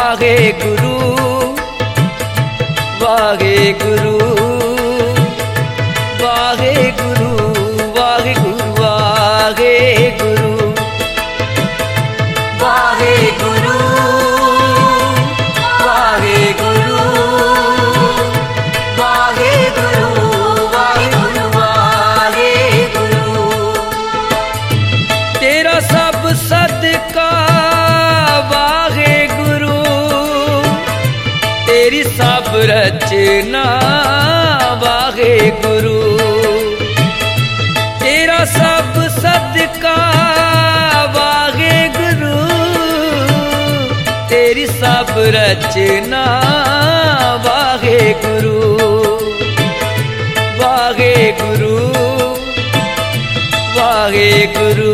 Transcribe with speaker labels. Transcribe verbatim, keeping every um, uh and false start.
Speaker 1: वाहे गुरु वाहे गुरु वाहे गुरु वाहे गुरु वाहे गुरु वाहे गुरु वाहे गुरु वाहे गुरु वाहे गुरु वाहे गुरु। तेरा सब सदका वाहे गुरु, तेरी सब रचना वाहे गुरु, तेरा सब सदका वाहे गुरु, तेरी सब रचना वाहे गुरु वाहे गुरु वाहे गुरु